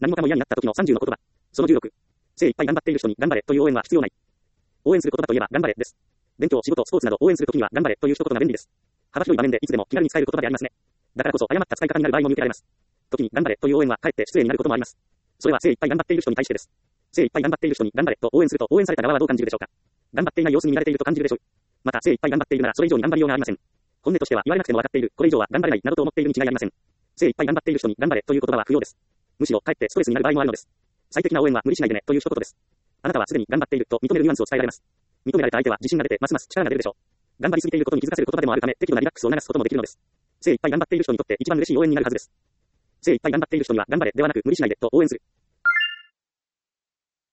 何もかも嫌になった時の30の言葉。その16。精一杯頑張っている人に頑張れという応援は必要ない。応援する言葉といえば頑張れです。勉強、仕事、スポーツなど応援する時には頑張れという一言が便利です。幅広い場面でいつでも気軽に使える言葉でありますね。だからこそ誤った使い方になる場合も見受けられます。時に頑張れという応援はかえって失礼になることもあります。それは精一杯頑張っている人に対してです。精一杯頑張っている人に頑張れと応援すると応援された側はどう感じるでしょうか。頑張っていない様子に見られていると感じるでしょう。また精一杯頑張っているならそれ以上に頑張りようがありません。本音としては言われなくても分かっている、これ以上は頑張れないなどと思っているに違いありません。精一杯頑張っている人に頑張れという言葉は不要です。むしろかえってストレスになる場合もあるのです。最適な応援は無理しないでねという一言です。あなたはすでに頑張っていると認めるニュアンスを伝えられます。認められた相手は自信が出てますます力が出るでしょう。頑張りすぎていることに気づかせる言葉でもあるため適度なリラックスを促すこともできるのです。精一杯頑張っている人にとって一番嬉しい応援になるはずです。精一杯頑張っている人には頑張れではなく無理しないでと応援する。